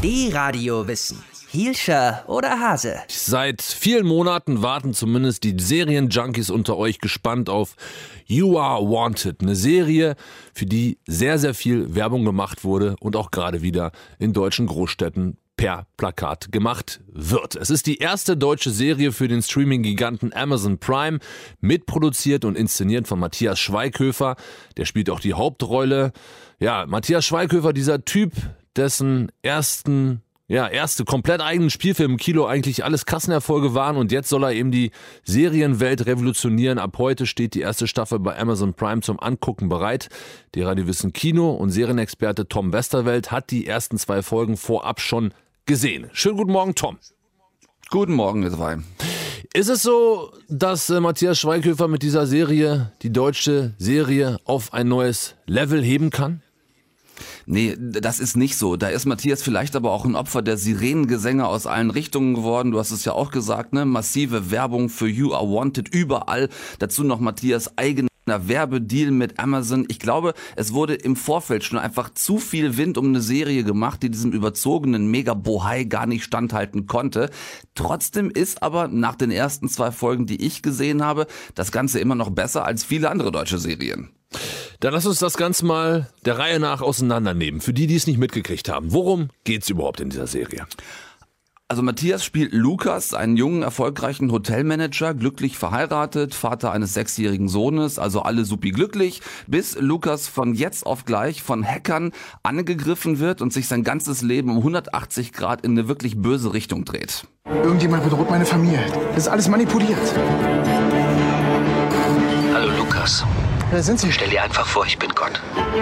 D-Radio Wissen. Hielscher oder Hase? Seit vielen Monaten warten zumindest die Serienjunkies unter euch gespannt auf You Are Wanted. Eine Serie, für die sehr, sehr viel Werbung gemacht wurde und auch gerade wieder in deutschen Großstädten per Plakat gemacht wird. Es ist die erste deutsche Serie für den Streaming-Giganten Amazon Prime, mitproduziert und inszeniert von Matthias Schweighöfer. Der spielt auch die Hauptrolle. Ja, Matthias Schweighöfer, dieser Typ, dessen erste komplett eigenen Spielfilm im Kino eigentlich alles Kassenerfolge waren, und jetzt soll er eben die Serienwelt revolutionieren. Ab heute steht die erste Staffel bei Amazon Prime zum Angucken bereit. Der Radiowissen Kino- und Serienexperte Tom Westerwelt hat die ersten 2 Folgen vorab schon gesehen. Schönen guten Morgen, Tom. Guten Morgen, ihr zwei. Ist es so, dass Matthias Schweighöfer mit dieser Serie die deutsche Serie auf ein neues Level heben kann? Nee, das ist nicht so. Da ist Matthias vielleicht aber auch ein Opfer der Sirenengesänge aus allen Richtungen geworden. Du hast es ja auch gesagt, ne? Massive Werbung für You Are Wanted überall. Dazu noch Matthias eigener Werbedeal mit Amazon. Ich glaube, es wurde im Vorfeld schon einfach zu viel Wind um eine Serie gemacht, die diesem überzogenen Mega-Bohai gar nicht standhalten konnte. Trotzdem ist aber nach den ersten 2 Folgen, die ich gesehen habe, das Ganze immer noch besser als viele andere deutsche Serien. Dann lass uns das Ganze mal der Reihe nach auseinandernehmen. Für die, die es nicht mitgekriegt haben, worum geht's überhaupt in dieser Serie? Also Matthias spielt Lukas, einen jungen, erfolgreichen Hotelmanager, glücklich verheiratet, Vater eines 6-jährigen Sohnes, also alle supi glücklich, bis Lukas von jetzt auf gleich von Hackern angegriffen wird und sich sein ganzes Leben um 180 Grad in eine wirklich böse Richtung dreht. Irgendjemand bedroht meine Familie. Das ist alles manipuliert. Hallo Lukas. Wer sind Sie? Stell dir einfach vor, ich bin Gott.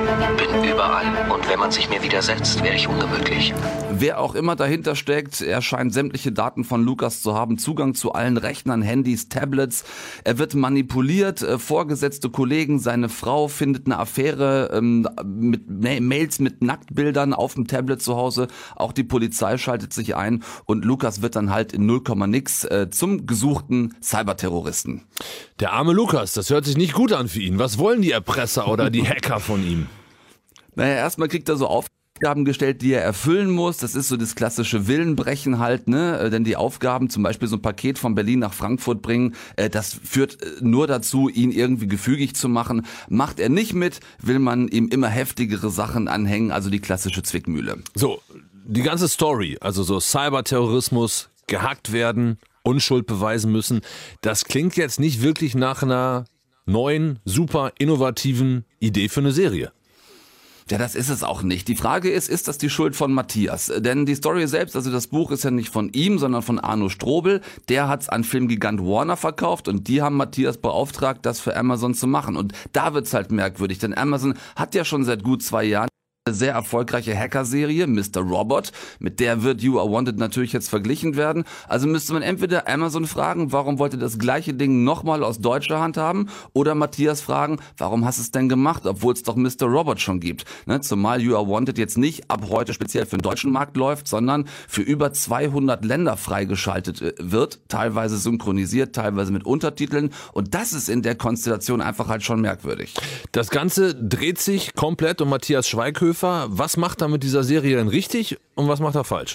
Bin überall. Und wenn man sich mir widersetzt, wäre ich ungemütlich. Wer auch immer dahinter steckt, er scheint sämtliche Daten von Lukas zu haben, Zugang zu allen Rechnern, Handys, Tablets. Er wird manipuliert, vorgesetzte Kollegen, seine Frau findet eine Affäre mit Mails mit Nacktbildern auf dem Tablet zu Hause. Auch die Polizei schaltet sich ein und Lukas wird dann halt in 0, nix zum gesuchten Cyberterroristen. Der arme Lukas, das hört sich nicht gut an für ihn. Was wollen die Erpresser oder die Hacker von ihm? Naja, erstmal kriegt er so Aufgaben gestellt, die er erfüllen muss. Das ist so das klassische Willenbrechen halt, ne? Denn die Aufgaben, zum Beispiel so ein Paket von Berlin nach Frankfurt bringen, das führt nur dazu, ihn irgendwie gefügig zu machen. Macht er nicht mit, will man ihm immer heftigere Sachen anhängen, also die klassische Zwickmühle. So, die ganze Story, also so Cyberterrorismus, gehackt werden, Unschuld beweisen müssen, das klingt jetzt nicht wirklich nach einer neuen, super innovativen Idee für eine Serie. Ja, das ist es auch nicht. Die Frage ist das die Schuld von Matthias? Denn die Story selbst, also das Buch ist ja nicht von ihm, sondern von Arno Strobel. Der hat's an Filmgigant Warner verkauft und die haben Matthias beauftragt, das für Amazon zu machen. Und da wird's halt merkwürdig, denn Amazon hat ja schon seit gut 2 Jahren eine sehr erfolgreiche Hacker-Serie, Mr. Robot, mit der wird You Are Wanted natürlich jetzt verglichen werden. Also müsste man entweder Amazon fragen, warum wollt ihr das gleiche Ding nochmal aus deutscher Hand haben, oder Matthias fragen, warum hast du es denn gemacht, obwohl es doch Mr. Robot schon gibt. Ne? Zumal You Are Wanted jetzt nicht ab heute speziell für den deutschen Markt läuft, sondern für über 200 Länder freigeschaltet wird, teilweise synchronisiert, teilweise mit Untertiteln, und das ist in der Konstellation einfach halt schon merkwürdig. Das Ganze dreht sich komplett um Matthias Schweighöfer. Was macht er mit dieser Serie denn richtig und was macht er falsch?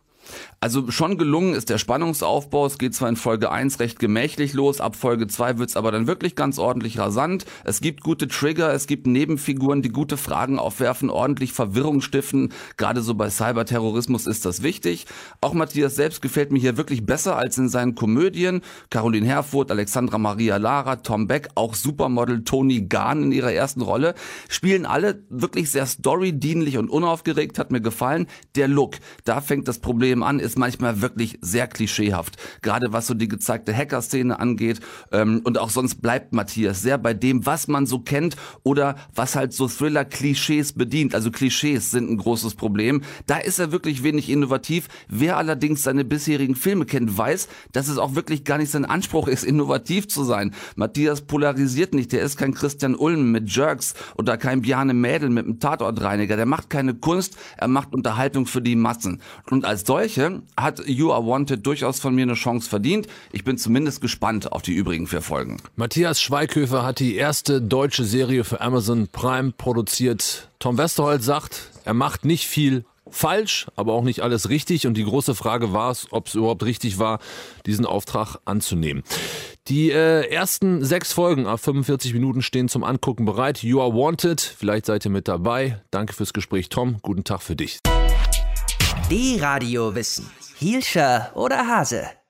Also schon gelungen ist der Spannungsaufbau. Es geht zwar in Folge 1 recht gemächlich los, ab Folge 2 wird's aber dann wirklich ganz ordentlich rasant. Es gibt gute Trigger, es gibt Nebenfiguren, die gute Fragen aufwerfen, ordentlich Verwirrung stiften. Gerade so bei Cyberterrorismus ist das wichtig. Auch Matthias selbst gefällt mir hier wirklich besser als in seinen Komödien. Caroline Herfurth, Alexandra Maria Lara, Tom Beck, auch Supermodel Toni Gahn in ihrer ersten Rolle, spielen alle wirklich sehr storydienlich und unaufgeregt, hat mir gefallen. Der Look, da fängt das Problem an, ist manchmal wirklich sehr klischeehaft. Gerade was so die gezeigte Hacker-Szene angeht. Und auch sonst bleibt Matthias sehr bei dem, was man so kennt oder was halt so Thriller-Klischees bedient. Also Klischees sind ein großes Problem. Da ist er wirklich wenig innovativ. Wer allerdings seine bisherigen Filme kennt, weiß, dass es auch wirklich gar nicht sein Anspruch ist, innovativ zu sein. Matthias polarisiert nicht. Der ist kein Christian Ulm mit Jerks oder kein Bjarne Mädel mit einem Tatortreiniger. Der macht keine Kunst, er macht Unterhaltung für die Massen. Und als solche hat You Are Wanted durchaus von mir eine Chance verdient. Ich bin zumindest gespannt auf die übrigen 4 Folgen. Matthias Schweighöfer hat die erste deutsche Serie für Amazon Prime produziert. Tom Westerholt sagt, er macht nicht viel falsch, aber auch nicht alles richtig. Und die große Frage war es, ob es überhaupt richtig war, diesen Auftrag anzunehmen. Die ersten 6 Folgen ab 45 Minuten stehen zum Angucken bereit. You Are Wanted, vielleicht seid ihr mit dabei. Danke fürs Gespräch, Tom. Guten Tag für dich. Die Radiowissen. Hielscher oder Hase?